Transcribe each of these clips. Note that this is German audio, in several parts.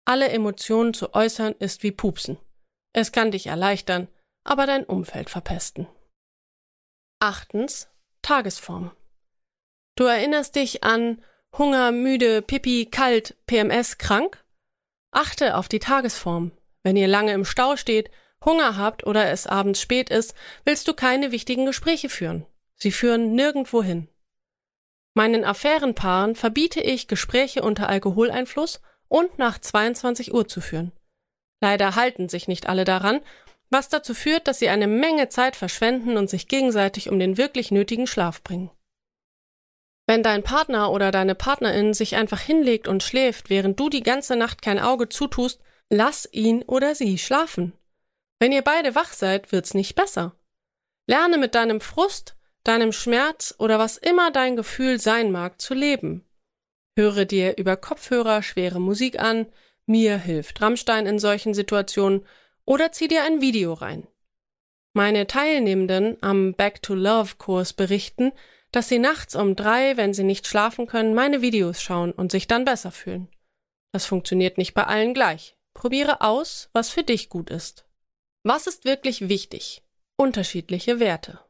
alle Emotionen zu äußern ist wie Pupsen. Es kann dich erleichtern, aber dein Umfeld verpesten. 8. Tagesform. Du erinnerst dich an Hunger, müde, Pipi, kalt, PMS, krank? Achte auf die Tagesform. Wenn ihr lange im Stau steht, Hunger habt oder es abends spät ist, willst du keine wichtigen Gespräche führen. Sie führen nirgendwo hin. Meinen Affärenpaaren verbiete ich, Gespräche unter Alkoholeinfluss und nach 22 Uhr zu führen. Leider halten sich nicht alle daran, was dazu führt, dass sie eine Menge Zeit verschwenden und sich gegenseitig um den wirklich nötigen Schlaf bringen. Wenn dein Partner oder deine Partnerin sich einfach hinlegt und schläft, während du die ganze Nacht kein Auge zutust, lass ihn oder sie schlafen. Wenn ihr beide wach seid, wird's nicht besser. Lerne mit deinem Frust, deinem Schmerz oder was immer dein Gefühl sein mag, zu leben. Höre dir über Kopfhörer schwere Musik an, mir hilft Rammstein in solchen Situationen, oder zieh dir ein Video rein. Meine Teilnehmenden am Back-to-Love-Kurs berichten, dass sie nachts um 3, wenn sie nicht schlafen können, meine Videos schauen und sich dann besser fühlen. Das funktioniert nicht bei allen gleich. Probiere aus, was für dich gut ist. Was ist wirklich wichtig? Unterschiedliche Werte.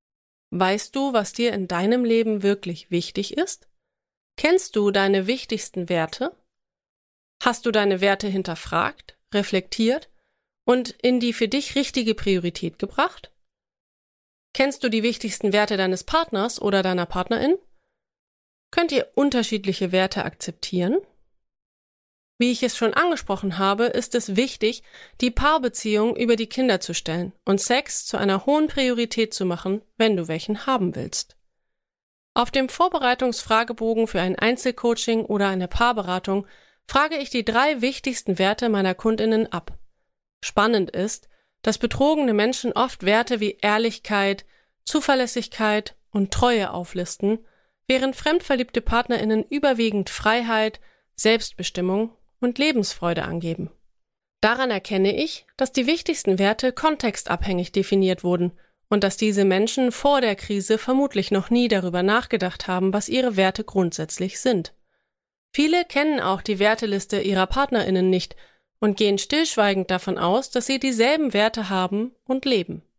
Weißt du, was dir in deinem Leben wirklich wichtig ist? Kennst du deine wichtigsten Werte? Hast du deine Werte hinterfragt, reflektiert und in die für dich richtige Priorität gebracht? Kennst du die wichtigsten Werte deines Partners oder deiner Partnerin? Könnt ihr unterschiedliche Werte akzeptieren? Wie ich es schon angesprochen habe, ist es wichtig, die Paarbeziehung über die Kinder zu stellen und Sex zu einer hohen Priorität zu machen, wenn du welchen haben willst. Auf dem Vorbereitungsfragebogen für ein Einzelcoaching oder eine Paarberatung frage ich die 3 wichtigsten Werte meiner KundInnen ab. Spannend ist, dass betrogene Menschen oft Werte wie Ehrlichkeit, Zuverlässigkeit und Treue auflisten, während fremdverliebte PartnerInnen überwiegend Freiheit, Selbstbestimmung und Lebensfreude angeben. Daran erkenne ich, dass die wichtigsten Werte kontextabhängig definiert wurden und dass diese Menschen vor der Krise vermutlich noch nie darüber nachgedacht haben, was ihre Werte grundsätzlich sind. Viele kennen auch die Werteliste ihrer PartnerInnen nicht und gehen stillschweigend davon aus, dass sie dieselben Werte haben und leben.